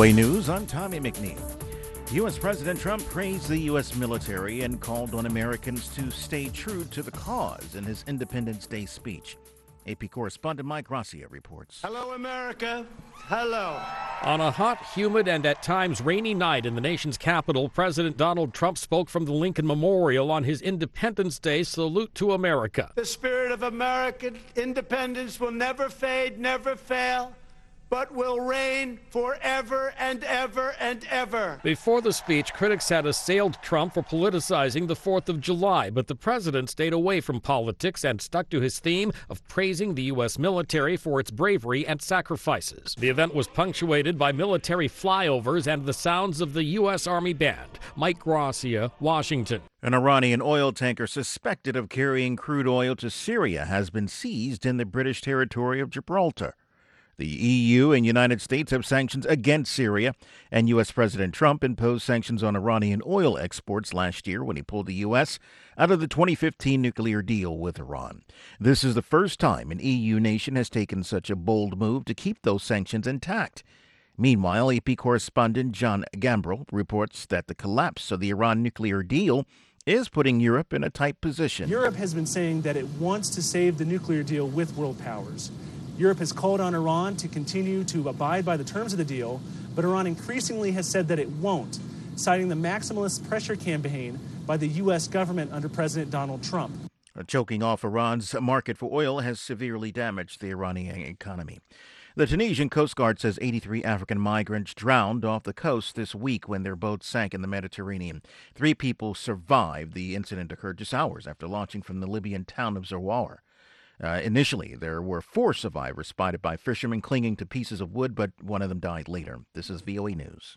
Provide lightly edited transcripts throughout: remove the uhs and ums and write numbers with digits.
VOA News, I'm Tommy McNeil. U.S. President Trump praised the U.S. military and called on Americans to stay true to the cause in his Independence Day speech. AP correspondent Mike Gracia reports. Hello, America. Hello. On a hot, humid, and at times rainy night in the nation's capital, President Donald Trump spoke from the Lincoln Memorial on his Independence Day salute to America. The spirit of American independence will never fade, never fail, but will reign forever and ever and ever. Before the speech, critics had assailed Trump for politicizing the 4th of July, but the president stayed away from politics and stuck to his theme of praising the U.S. military for its bravery and sacrifices. The event was punctuated by military flyovers and the sounds of the U.S. Army Band. Mike Gracia, Washington. An Iranian oil tanker suspected of carrying crude oil to Syria has been seized in the British territory of Gibraltar. The EU and United States have sanctions against Syria, and U.S. President Trump imposed sanctions on Iranian oil exports last year when he pulled the U.S. out of the 2015 nuclear deal with Iran. This is the first time an EU nation has taken such a bold move to keep those sanctions intact. Meanwhile, AP correspondent John Gambrell reports that the collapse of the Iran nuclear deal is putting Europe in a tight position. Europe has been saying that it wants to save the nuclear deal with world powers. Europe has called on Iran to continue to abide by the terms of the deal, but Iran increasingly has said that it won't, citing the maximalist pressure campaign by the U.S. government under President Donald Trump. Choking off Iran's market for oil has severely damaged the Iranian economy. The Tunisian Coast Guard says 83 African migrants drowned off the coast this week when their boat sank in the Mediterranean. 3 people survived. The incident occurred just hours after launching from the Libyan town of Zarawar. Initially, there were 4 survivors spotted by fishermen clinging to pieces of wood, but one of them died later. This is VOA News.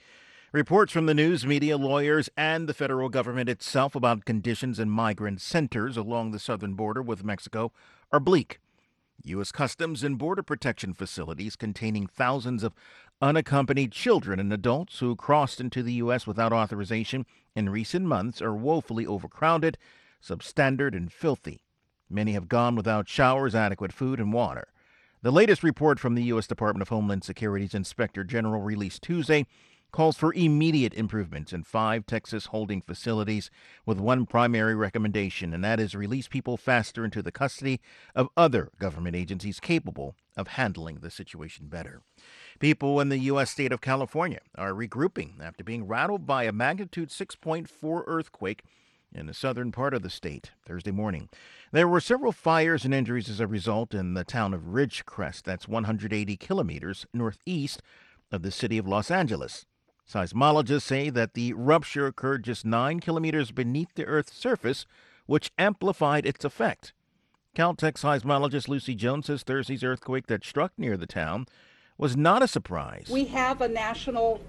Reports from the news media, lawyers, and the federal government itself about conditions in migrant centers along the southern border with Mexico are bleak. U.S. Customs and Border Protection facilities containing thousands of unaccompanied children and adults who crossed into the U.S. without authorization in recent months are woefully overcrowded, substandard, and filthy. Many have gone without showers, adequate food, and water. The latest report from the U.S. Department of Homeland Security's Inspector General released Tuesday calls for immediate improvements in 5 Texas holding facilities with one primary recommendation, and that is release people faster into the custody of other government agencies capable of handling the situation better. People in the U.S. state of California are regrouping after being rattled by a magnitude 6.4 earthquake in the southern part of the state Thursday morning. There were several fires and injuries as a result in the town of Ridgecrest, that's 180 kilometers northeast of the city of Los Angeles. Seismologists say that the rupture occurred just 9 kilometers beneath the Earth's surface, which amplified its effect. Caltech seismologist Lucy Jones says Thursday's earthquake that struck near the town was not a surprise. We have a national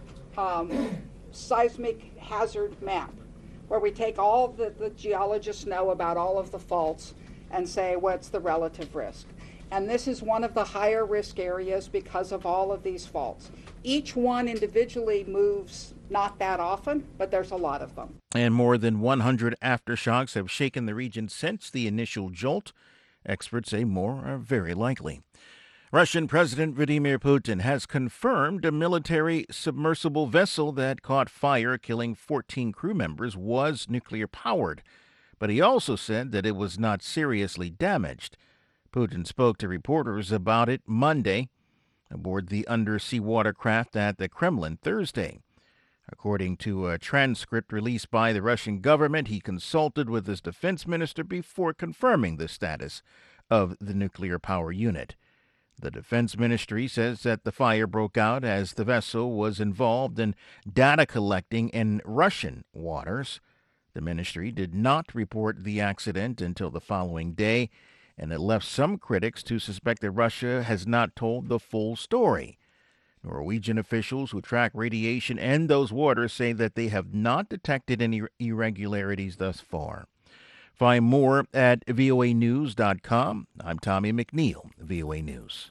seismic hazard map where we take all the geologists know about all of the faults and say what's the relative risk. And this is one of the higher risk areas because of all of these faults. Each one individually moves not that often, but there's a lot of them. And more than 100 aftershocks have shaken the region since the initial jolt. Experts say more are very likely. Russian President Vladimir Putin has confirmed a military submersible vessel that caught fire, killing 14 crew members, was nuclear-powered. But he also said that it was not seriously damaged. Putin spoke to reporters about it Monday aboard the undersea watercraft at the Kremlin Thursday. According to a transcript released by the Russian government, he consulted with his defense minister before confirming the status of the nuclear power unit. The Defense Ministry says that the fire broke out as the vessel was involved in data collecting in Russian waters. The ministry did not report the accident until the following day, and it left some critics to suspect that Russia has not told the full story. Norwegian officials who track radiation in those waters say that they have not detected any irregularities thus far. Find more at voanews.com. I'm Tommy McNeil, VOA News.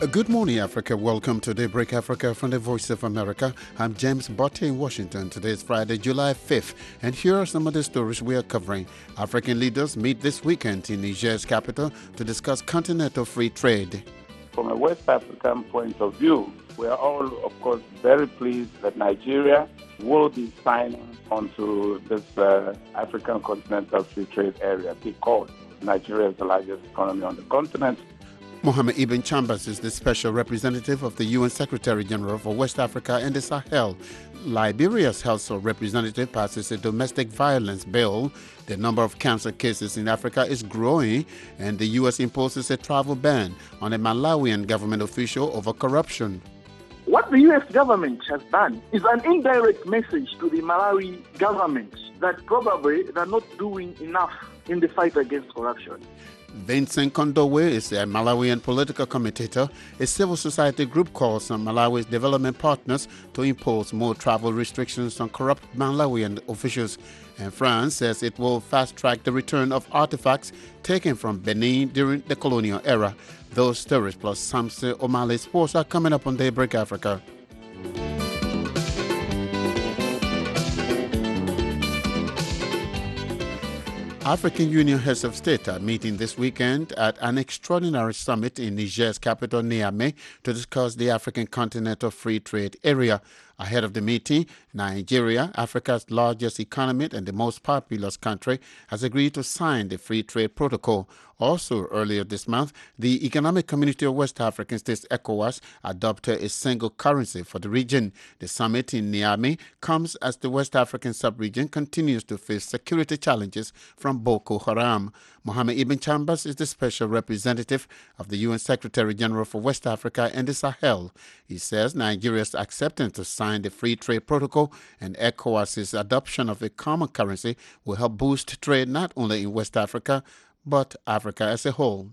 Good morning, Africa. Welcome to Daybreak Africa from the Voice of America. I'm James Botte in Washington. Today is Friday, July 5th, and here are some of the stories we are covering. African leaders meet this weekend in Niger's capital to discuss continental free trade. From a West African point of view, we are all, of course, very pleased that Nigeria will be signing onto this African Continental Free Trade Area because Nigeria is the largest economy on the continent. Mohammed Ibn Chambers is the special representative of the UN Secretary General for West Africa and the Sahel. Liberia's House of Representatives passes a domestic violence bill. The number of cancer cases in Africa is growing, and the U.S. imposes a travel ban on a Malawian government official over corruption. What the U.S. government has done is an indirect message to the Malawi government that probably they're not doing enough in the fight against corruption. Vincent Kondowe is a Malawian political commentator. A civil society group calls on Malawi's development partners to impose more travel restrictions on corrupt Malawian officials. And France says it will fast-track the return of artifacts taken from Benin during the colonial era. Those stories plus Samson O'Malley Sports are coming up on Daybreak Africa. African Union heads of state are meeting this weekend at an extraordinary summit in Niger's capital, Niamey, to discuss the African Continental Free Trade Area. Ahead of the meeting, Nigeria, Africa's largest economy and the most populous country, has agreed to sign the Free Trade Protocol. Also, earlier this month, the Economic Community of West African States, ECOWAS, adopted a single currency for the region. The summit in Niamey comes as the West African sub-region continues to face security challenges from Boko Haram. Mohammed Ibn Chambers is the special representative of the UN Secretary General for West Africa and the Sahel. He says Nigeria's acceptance to sign the Free Trade Protocol and ECOWAS's adoption of a common currency will help boost trade not only in West Africa, but Africa as a whole.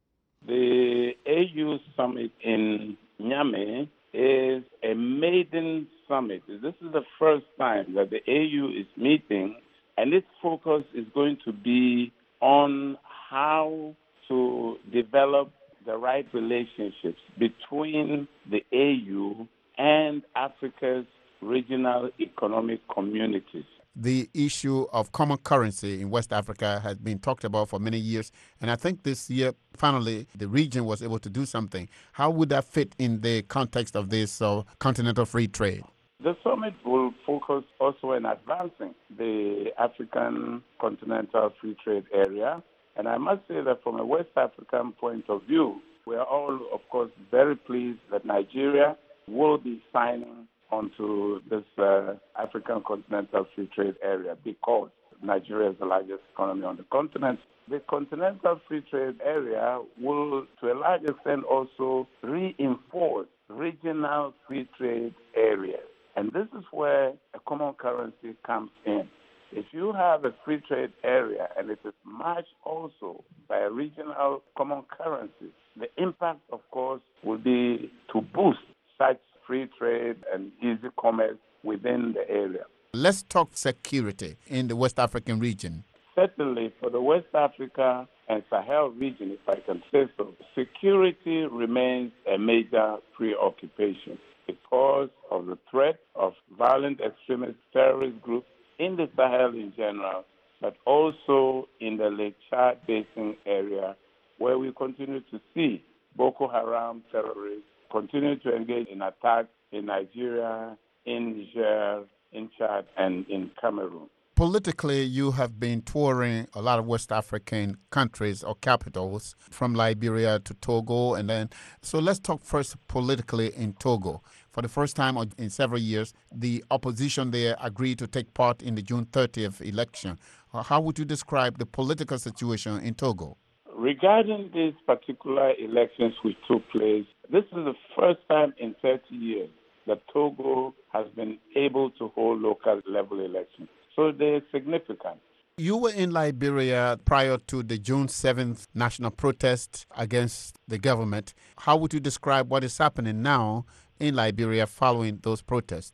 The AU summit in Niamey is a maiden summit. This is the first time that the AU is meeting, and its focus is going to be on how to develop the right relationships between the AU and Africa's regional economic communities. The issue of common currency in West Africa has been talked about for many years, and I think this year, finally, the region was able to do something. How would that fit in the context of this continental free trade? The summit will focus also on advancing the African Continental Free Trade Area, and I must say that from a West African point of view, we are all, of course, very pleased that Nigeria will be signing onto this African Continental Free Trade Area because Nigeria is the largest economy on the continent. The Continental Free Trade Area will, to a large extent, also reinforce regional free trade areas. And this is where a common currency comes in. If you have a free trade area and it is matched also by a regional common currency, the impact, of course, will be to boost such free trade and easy commerce within the area. Let's talk security in the West African region. Certainly, for the West Africa and Sahel region, if I can say so, security remains a major preoccupation because of the threat of violent extremist terrorist groups in the Sahel in general, but also in the Lake Chad Basin area, where we continue to see Boko Haram terrorists continue to engage in attacks in Nigeria, in Niger, in Chad, and in Cameroon. Politically, you have been touring a lot of West African countries or capitals, from Liberia to Togo, so let's talk first politically in Togo. For the first time in several years, the opposition there agreed to take part in the June 30th election. How would you describe the political situation in Togo? Regarding these particular elections which took place, this is the first time in 30 years that Togo has been able to hold local level elections. So they're significant. You were in Liberia prior to the June 7th national protest against the government. How would you describe what is happening now in Liberia following those protests?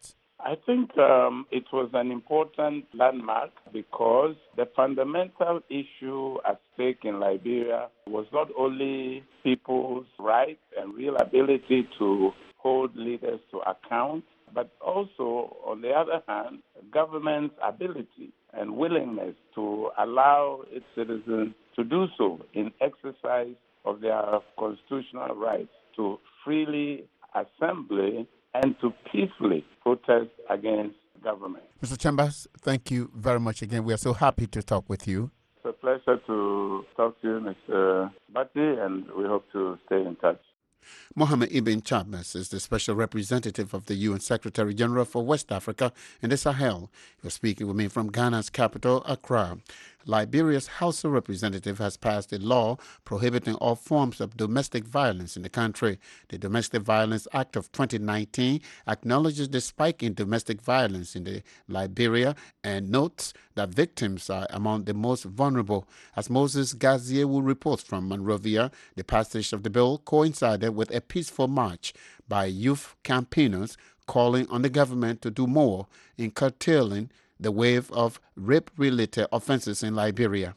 I think it was an important landmark because the fundamental issue at stake in Liberia was not only people's rights and real ability to hold leaders to account, but also, on the other hand, government's ability and willingness to allow its citizens to do so in exercise of their constitutional rights to freely assemble and to peacefully protest against government. Mr. Chambers, thank you very much again. We are so happy to talk with you. It's a pleasure to talk to you, Mr. Bhatti, and we hope to stay in touch. Mohamed Ibn Chambers is the special representative of the UN Secretary General for West Africa and the Sahel. You're speaking with me from Ghana's capital, Accra. Liberia's House of Representatives has passed a law prohibiting all forms of domestic violence in the country. The Domestic Violence Act of 2019 acknowledges the spike in domestic violence in Liberia and notes that victims are among the most vulnerable. As Moses Gaziewu reports from Monrovia, the passage of the bill coincided with a peaceful march by youth campaigners calling on the government to do more in curtailing the wave of rape-related offenses in Liberia.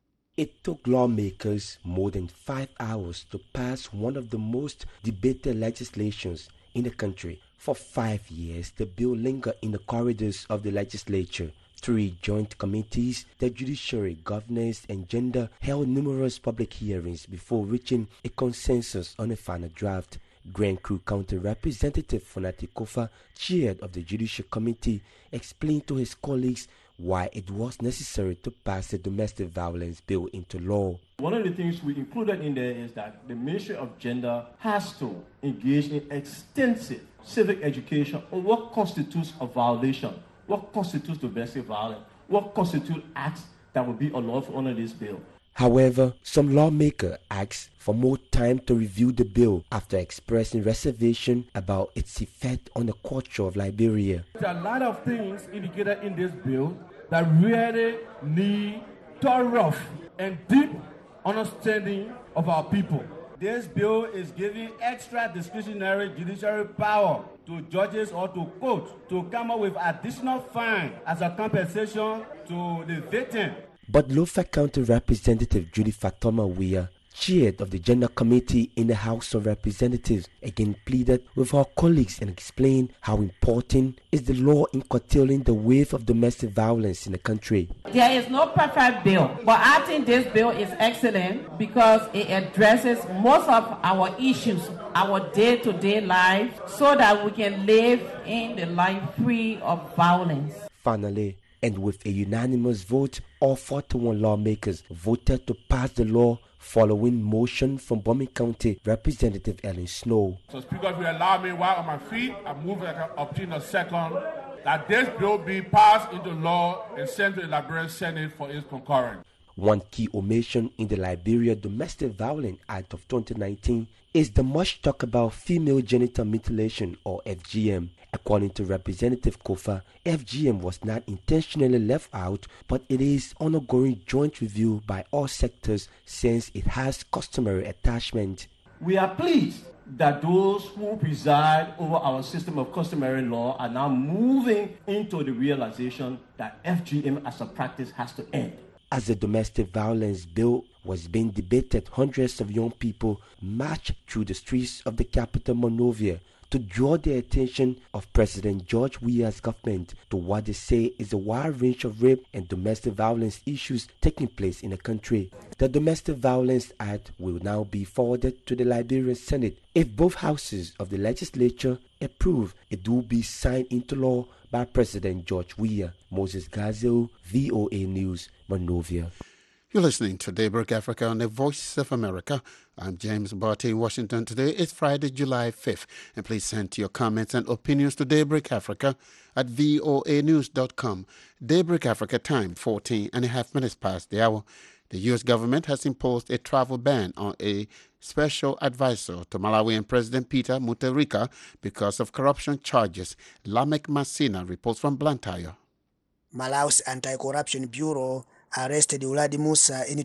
It took lawmakers more than 5 hours to pass one of the most debated legislations in the country. For 5 years, the bill lingered in the corridors of the legislature. 3 joint committees, the Judiciary, Governance, and Gender, held numerous public hearings before reaching a consensus on a final draft. Grand Crew County Representative Fonati Kofa, chair of the Judicial Committee, explained to his colleagues why it was necessary to pass the domestic violence bill into law. One of the things we included in there is that the Ministry of Gender has to engage in extensive civic education on what constitutes a violation, what constitutes domestic violence, what constitutes acts that would be unlawful under this bill. However, some lawmakers asked for more time to review the bill after expressing reservation about its effect on the culture of Liberia. There are a lot of things indicated in this bill that really need thorough and deep understanding of our people. This bill is giving extra discretionary judiciary power to judges or to courts to come up with additional fine as a compensation to the victim. But Lofa County Representative Judy Fatoma Weah, chair of the Gender Committee in the House of Representatives, again pleaded with her colleagues and explained how important is the law in curtailing the wave of domestic violence in the country. There is no perfect bill, but I think this bill is excellent because it addresses most of our issues, our day-to-day life, so that we can live in the life free of violence. Finally, and with a unanimous vote, all 41 lawmakers voted to pass the law following motion from Bomi County Representative Ellen Snow. So, Speaker, if you allow me while on my feet, I move up in a second that this bill be passed into law and sent to the Liberian Senate for its concurrence. One key omission in the Liberia Domestic Violence Act of 2019 is the much talked about female genital mutilation, or FGM. According to Representative Kofa, FGM was not intentionally left out, but it is undergoing joint review by all sectors since it has customary attachment. We are pleased that those who preside over our system of customary law are now moving into the realization that FGM as a practice has to end. As the domestic violence bill was being debated, hundreds of young people marched through the streets of the capital, Monrovia, to draw the attention of President George Weah's government to what they say is a wide range of rape and domestic violence issues taking place in the country. The Domestic Violence Act will now be forwarded to the Liberian Senate. If both houses of the legislature approve, it will be signed into law by President George Weah. Moses Gazelle, VOA News, Monrovia. You're listening to Daybreak Africa on the Voice of America. I'm James Barty in Washington. Today is Friday, July 5th. And please send your comments and opinions to Daybreak Africa at voanews.com. Daybreak Africa time, 14 and a half minutes past the hour. The U.S. government has imposed a travel ban on a special advisor to Malawian President Peter Mutharika because of corruption charges. Lamek Masina reports from Blantyre. Malawi's Anti-Corruption Bureau arrested Uladi Musa in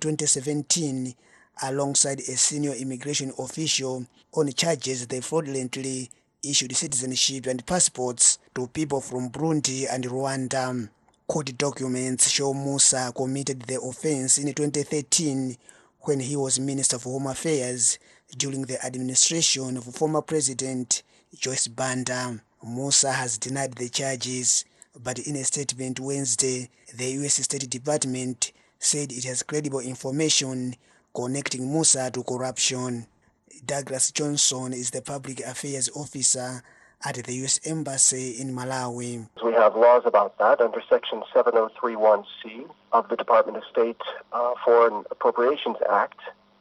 2017 alongside a senior immigration official on charges they fraudulently issued citizenship and passports to people from Burundi and Rwanda. Court documents show Musa committed the offense in 2013 when he was Minister for Home Affairs during the administration of former President Joyce Banda. Musa has denied the charges, but in a statement Wednesday, the U.S. State Department said it has credible information connecting Musa to corruption. Douglas Johnson is the public affairs officer at the U.S. Embassy in Malawi. We have laws about that under Section 7031C of the Department of State Foreign Appropriations Act.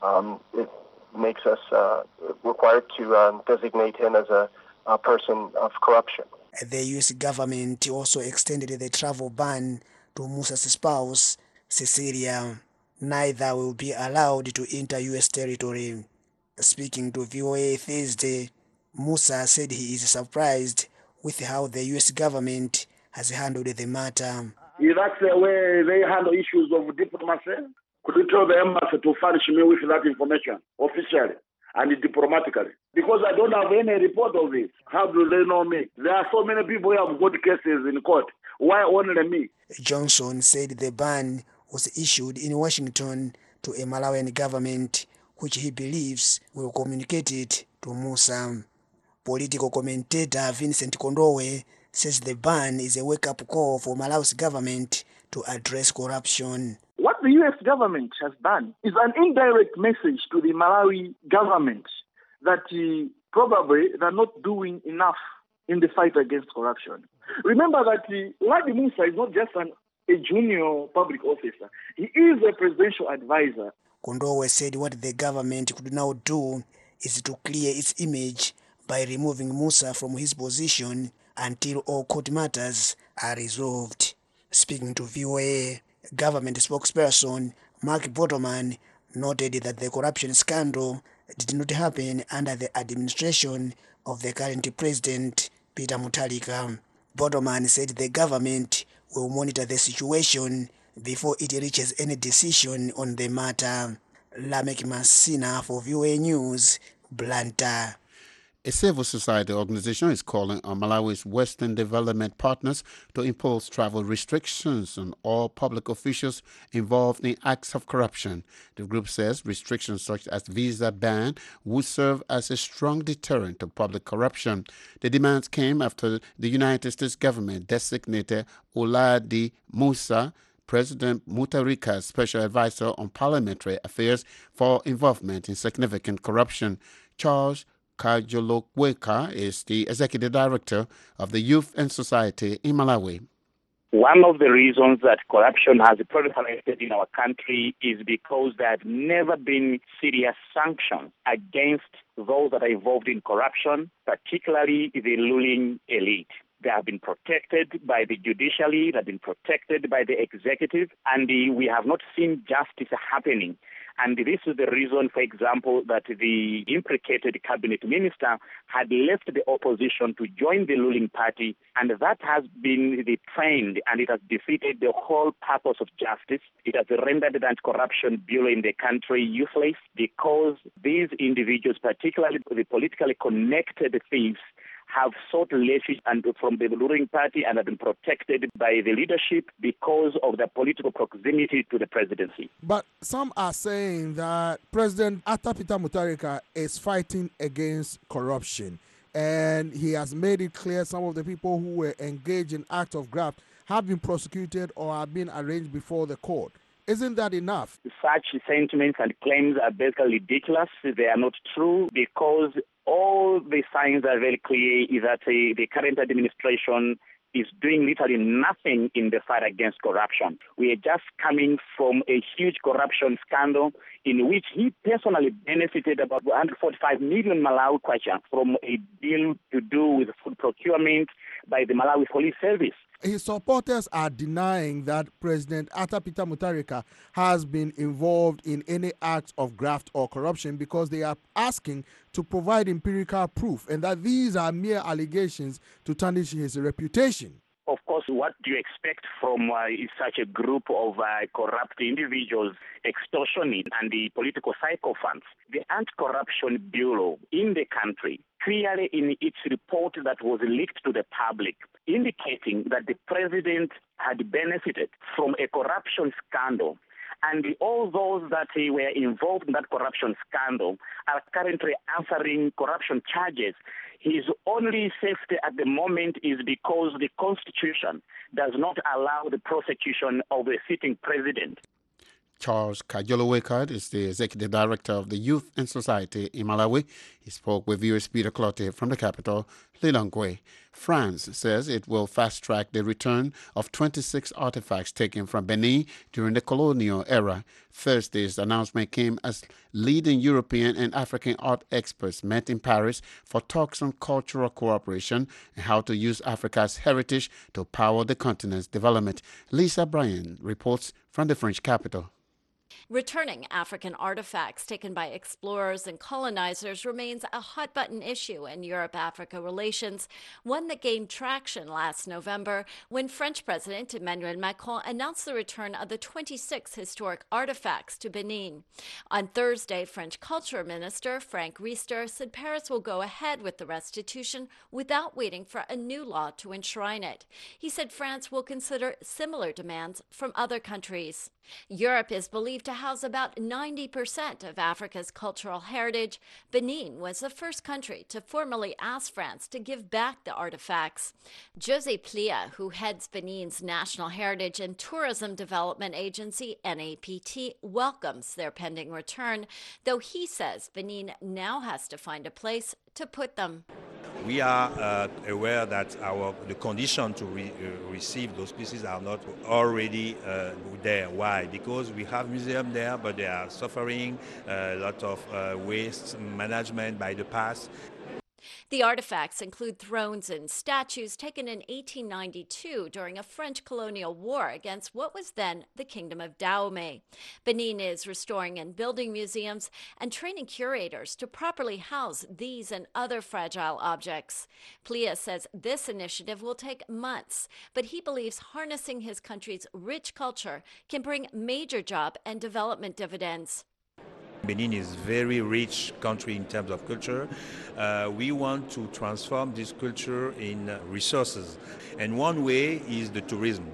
It makes us required to designate him as a person of corruption. The U.S. government also extended the travel ban to Musa's spouse, Cecilia. Neither will be allowed to enter U.S. territory. Speaking to VOA Thursday, Musa said he is surprised with how the U.S. government has handled the matter. Is that the way they handle issues of diplomacy? Could you tell the embassy to furnish me with that information officially and diplomatically? Because I don't have any report of it. How do they know me? There are so many people who have got cases in court. Why only me? Johnson said the ban was issued in Washington to a Malawian government, which he believes will communicate it to Musa. Political commentator Vincent Kondowe says the ban is a wake-up call for Malawi's government to address corruption. What the U.S. government has done is an indirect message to the Malawi government that probably they're not doing enough in the fight against corruption. Remember that Uladi Musa is not just a junior public officer. He is a presidential advisor. Kondowe said what the government could now do is to clear its image by removing Musa from his position until all court matters are resolved. Speaking to VOA, government spokesperson Mark Botoman noted that the corruption scandal did not happen under the administration of the current president, Peter Mutharika. Botoman said the government will monitor the situation before it reaches any decision on the matter. Lamek Masina for VOA News, Blantyre. A civil society organization is calling on Malawi's Western development partners to impose travel restrictions on all public officials involved in acts of corruption. The group says restrictions such as visa ban would serve as a strong deterrent to public corruption. The demands came after the United States government designated Uladi Musa, President Mutharika's special advisor on parliamentary affairs, for involvement in significant corruption. Charles Kajolokweka is the executive director of the Youth and Society in Malawi. One of the reasons that corruption has proliferated in our country is because there have never been serious sanctions against those that are involved in corruption, particularly the ruling elite. They have been protected by the judiciary, they have been protected by the executive, and we have not seen justice happening. And this is the reason, for example, that the implicated cabinet minister had left the opposition to join the ruling party, and that has been the trend, and it has defeated the whole purpose of justice. It has rendered the anti-corruption bureau in the country useless because these individuals, particularly the politically connected thieves, have sought refuge from the ruling party and have been protected by the leadership because of their political proximity to the presidency. But some are saying that President Peter Mutharika is fighting against corruption, and he has made it clear some of the people who were engaged in acts of graft have been prosecuted or have been arraigned before the court. Isn't that enough? Such sentiments and claims are basically ridiculous. They are not true because all the signs are very clear that the current administration is doing literally nothing in the fight against corruption. We are just coming from a huge corruption scandal in which he personally benefited about 145 million Malawi kwacha from a deal to do with food procurement by the Malawi Police Service. His supporters are denying that President Peter Mutharika has been involved in any acts of graft or corruption because they are asking to provide empirical proof and that these are mere allegations to tarnish his reputation. Of course, what do you expect from such a group of corrupt individuals, extortionists, and the political sycophants? The Anti-Corruption Bureau in the country, clearly in its report that was leaked to the public, indicating that the president had benefited from a corruption scandal. And all those that were involved in that corruption scandal are currently answering corruption charges. His only safety at the moment is because the Constitution does not allow the prosecution of a sitting president. Charles Kajolo-Wekard is the executive director of the Youth and Society in Malawi. He spoke with viewers Peter Clotte from the capital, Lilongwe. France says it will fast-track the return of 26 artifacts taken from Benin during the colonial era. Thursday's announcement came as leading European and African art experts met in Paris for talks on cultural cooperation and how to use Africa's heritage to power the continent's development. Lisa Bryan reports from the French capital. Returning African artifacts taken by explorers and colonizers remains a hot-button issue in Europe-Africa relations, one that gained traction last November when French President Emmanuel Macron announced the return of the 26 historic artifacts to Benin. On Thursday, French Culture Minister Franck Riester said Paris will go ahead with the restitution without waiting for a new law to enshrine it. He said France will consider similar demands from other countries. Europe is believed to house about 90% of Africa's cultural heritage. Benin was the first country to formally ask France to give back the artifacts. José Plia, who heads Benin's National Heritage and Tourism Development Agency, NAPT, welcomes their pending return, though he says Benin now has to find a place to put them. We are aware that the condition to receive those pieces are not already there. Why? Because we have museums there, but they are suffering a lot of waste management by the past. The artifacts include thrones and statues taken in 1892 during a French colonial war against what was then the Kingdom of Dahomey. Benin is restoring and building museums and training curators to properly house these and other fragile objects. Plia says this initiative will take months, but he believes harnessing his country's rich culture can bring major job and development dividends. Benin is a very rich country in terms of culture. We want to transform this culture in resources, and one way is the tourism.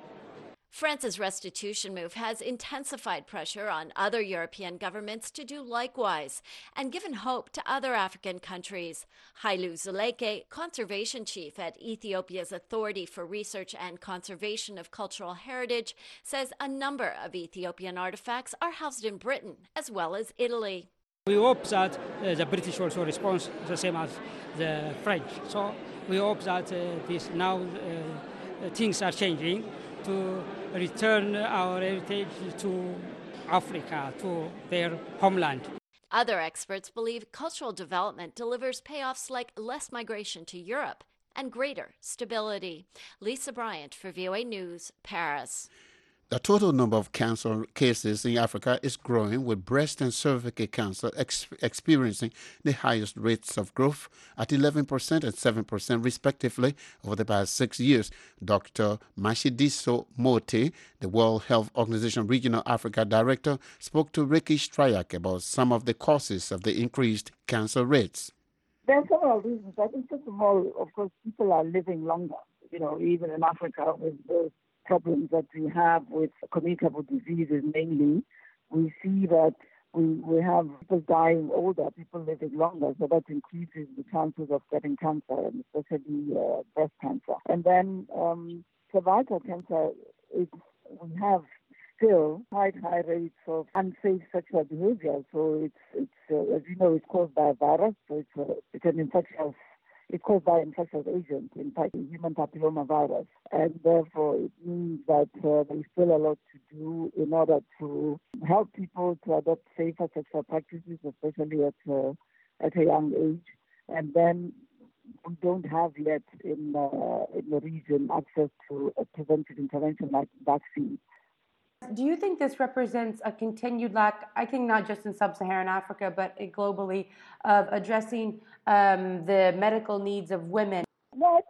France's restitution move has intensified pressure on other European governments to do likewise and given hope to other African countries. Hailu Zuleke, conservation chief at Ethiopia's Authority for Research and Conservation of Cultural Heritage, says a number of Ethiopian artifacts are housed in Britain as well as Italy. We hope that the British also respond the same as the French. So we hope that things are changing to return our heritage to Africa, to their homeland. Other experts believe cultural development delivers payoffs like less migration to Europe and greater stability. Lisa Bryant for VOA News, Paris. The total number of cancer cases in Africa is growing, with breast and cervical cancer experiencing the highest rates of growth at 11% and 7% respectively over the past 6 years. Dr. Mashidiso Mote, the World Health Organization Regional Africa Director, spoke to Rikish Trayak about some of the causes of the increased cancer rates. There are several reasons. I think, first of all, of course, people are living longer, even in Africa with those problems that we have with communicable diseases mainly. We see that we have people dying older, people living longer, so that increases the chances of getting cancer, and especially breast cancer. And then cervical cancer, we have still high rates of unsafe sexual behavior. So it's as you know, it's caused by a virus, so it's an infectious. It's caused by an infectious agent, in fact, human papillomavirus. And therefore, it means that there is still a lot to do in order to help people to adopt safer sexual practices, especially at a young age. And then we don't have yet in the region access to a preventive intervention like vaccines. Do you think this represents a continued lack, I think not just in sub-Saharan Africa, but globally, of addressing the medical needs of women? No, I think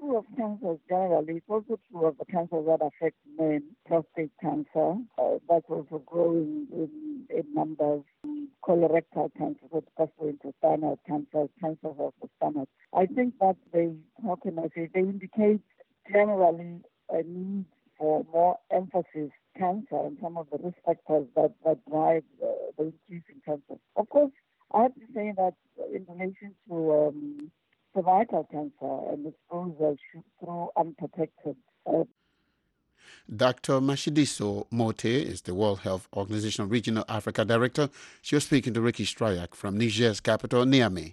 true of cancers generally. It's also true of the cancers that affect men. Prostate cancer, that's also growing in numbers. Colorectal cancer, gastrointestinal cancer, cancers of the stomach. I think that they indicate generally a need for more emphasis cancer and some of the risk factors that drive the increase in cancer. Of course, I have to say that in relation to cervical cancer and exposure through unprotected. Dr. Mashidiso Mote is the World Health Organization Regional Africa Director. She was speaking to Ricky Strayak from Niger's capital, Niamey.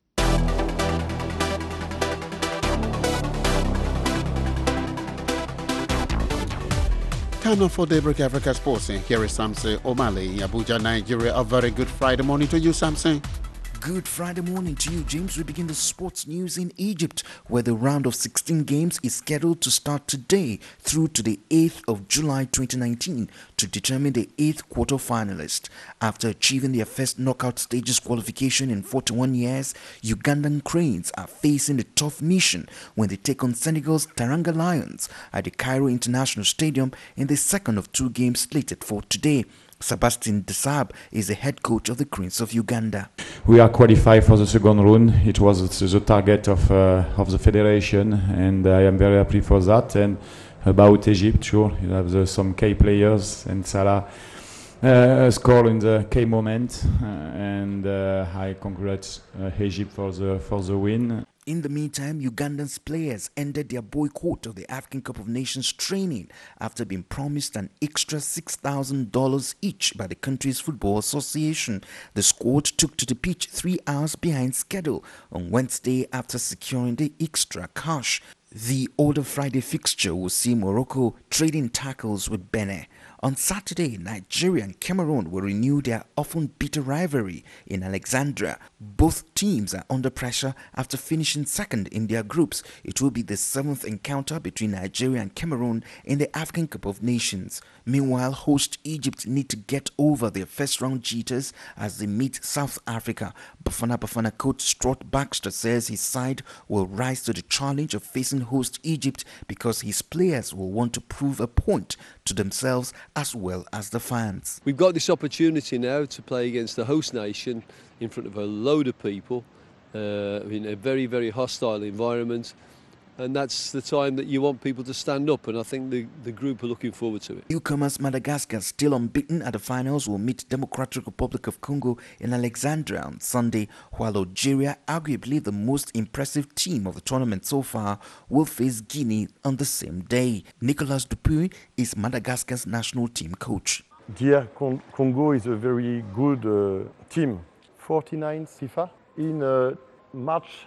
Time for Daybreak Africa Sports. Here is Samson O'Malley in Abuja, Nigeria. A very good Friday morning to you, Samson. Good Friday morning to you, James. We begin the sports news in Egypt, where the round of 16 games is scheduled to start today through to the 8th of July 2019 to determine the 8th quarter-finalist. After achieving their first knockout stages qualification in 41 years, Ugandan Cranes are facing a tough mission when they take on Senegal's Teranga Lions at the Cairo International Stadium in the second of two games slated for today. Sebastian Desab is the head coach of the Cranes of Uganda. We are qualified for the second round. It was the target of the federation, and I am very happy for that. And about Egypt, sure, you have some key players, and Salah scored in the key moment, and I congratulate Egypt for the win. In the meantime, Ugandan's players ended their boycott of the African Cup of Nations training after being promised an extra $6,000 each by the country's football association. The squad took to the pitch 3 hours behind schedule on Wednesday after securing the extra cash. The Order Friday fixture will see Morocco trading tackles with Benin. On Saturday, Nigeria and Cameroon will renew their often bitter rivalry in Alexandria. Both teams are under pressure after finishing second in their groups. It will be the 7th encounter between Nigeria and Cameroon in the African Cup of Nations. Meanwhile, host Egypt need to get over their first-round jitters as they meet South Africa. Bafana coach Stuart Baxter says his side will rise to the challenge of facing host Egypt because his players will want to prove a point to themselves as well as the fans. We've got this opportunity now to play against the host nation in front of a load of people in a very, very hostile environment. And that's the time that you want people to stand up, and I think the group are looking forward to it. Newcomers Madagascar, still unbeaten at the finals, will meet Democratic Republic of Congo in Alexandria on Sunday, while Algeria, arguably the most impressive team of the tournament so far, will face Guinea on the same day. Nicolas Dupuy is Madagascar's national team coach. DR Congo is a very good team. 49 FIFA in March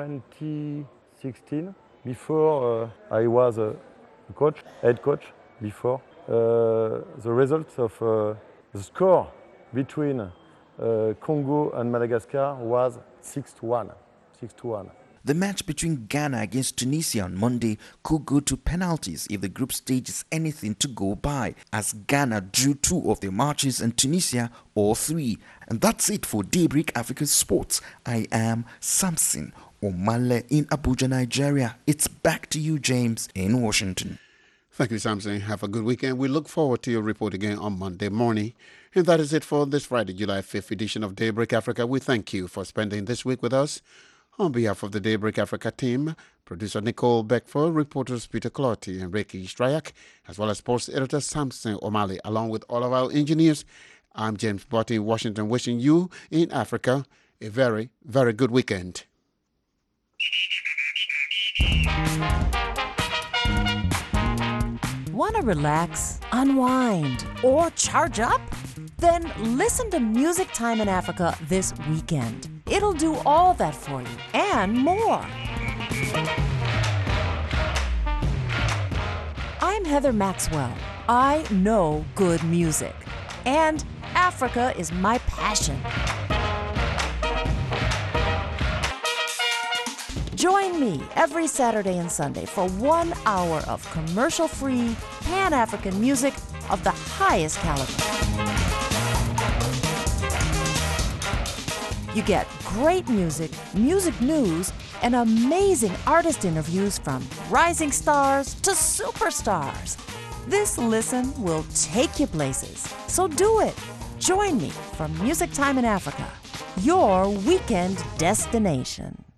2016. Before I was a head coach before, the results of the score between Congo and Madagascar was 6-1. The match between Ghana against Tunisia on Monday could go to penalties if the group stage is anything to go by, as Ghana drew 2 of their matches and Tunisia all 3. And that's it for Daybreak Africa Sports. I am Samson O'Malley in Abuja, Nigeria. It's back to you, James, in Washington. Thank you, Samson. Have a good weekend. We look forward to your report again on Monday morning. And that is it for this Friday, July 5th edition of Daybreak Africa. We thank you for spending this week with us. On behalf of the Daybreak Africa team, producer Nicole Beckford, reporters Peter Clotty and Ricky Strayak, as well as sports editor Samson O'Malley, along with all of our engineers, I'm James Botti in Washington, wishing you in Africa a very, very good weekend. Want to relax, unwind, or charge up? Then listen to Music Time in Africa this weekend. It'll do all that for you and more. I'm Heather Maxwell. I know good music, and Africa is my passion. Join me every Saturday and Sunday for 1 hour of commercial-free Pan-African music of the highest caliber. You get great music, music news, and amazing artist interviews from rising stars to superstars. This listen will take you places. So do it. Join me for Music Time in Africa, your weekend destination.